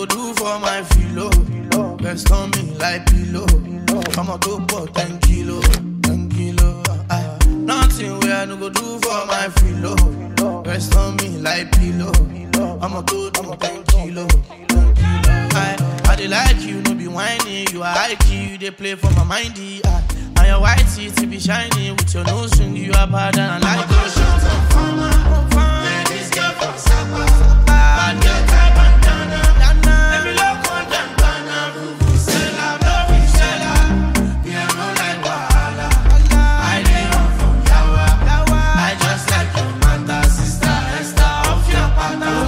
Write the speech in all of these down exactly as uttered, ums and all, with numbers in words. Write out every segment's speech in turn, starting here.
go do for my filo? Rest on me like pillow. I'ma go for ten kilo, ten kilo. Aye. Nothing where I no go do for my filo. Rest on me like pillow. I'ma go do ten kilo. I, I dey like you, no be whiny. You are high key, you dey play for my mindy. I, and your white teeth be shiny with your nose ring. You are bad and I like those shots. I'm fine, I'm fine. This girl from Sapa, bad girl type bandana. Let me look on them banana. Vuvuzela, love Vuvuzela. Me I no like wahala. I dey run from Yawa. I just like your mother, sister Esther off your pattern.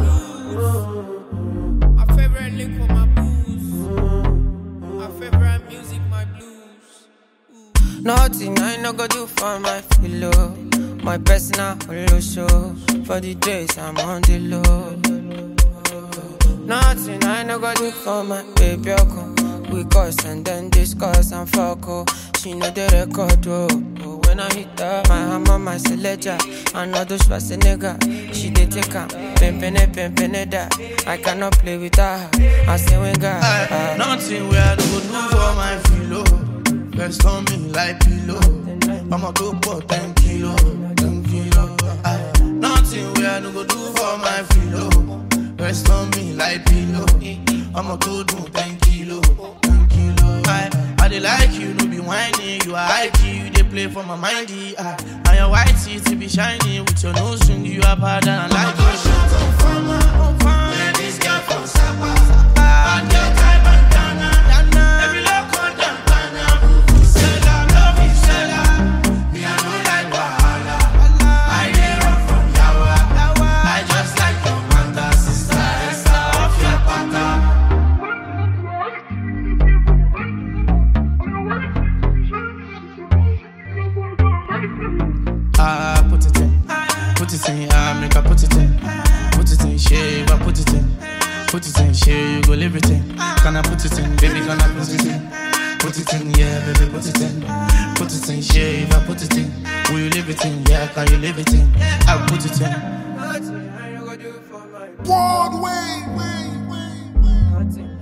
For my booze, my favorite music, my blues. Ooh. Nothing I no go do for my pillow, my personal holo show. For the days I'm on the low. Nothing I no go do for my baby. We cuss and then discuss and fuck. Oh, she know the record. Oh, oh when I hit her, my hammer, my selector, I know those Schwarzenegger. She dey take her, pimpin' pimpin' that. I cannot play with her. I say when God. Uh, nothing where I don't go do for my filo. Rest on me like pillow. I'ma go for ten kilo, ten kilo. Uh, nothing where I don't go do for my filo. Rest on me like pillow. I'ma go do ten kilo, ten kilo. I, I dey like you, no be whiny. You are high key, you dey play for my mindy. I, and your white teeth be shiny with your nose ring. You are bad and I like your shit. I'm fine, I'm fine. This girl from Sapa, bad girl type bandana. Let me look on them banana. Vuvuzela, love Vuvuzela. Me I no like wahala. I dey run from Yawa. I just like your mother, sister Esther off your pattern. Ah, put it in, put it in, ah, make I put it in, put it in, shave, I put it in, put it in, shave, you go live it in. Can I put it in, baby, can I put it in, put it in, yeah, baby, put it in, put it in, shave, I put it in, will you live it in, yeah, can you live it in, I put it in. Broadway, way, way, way.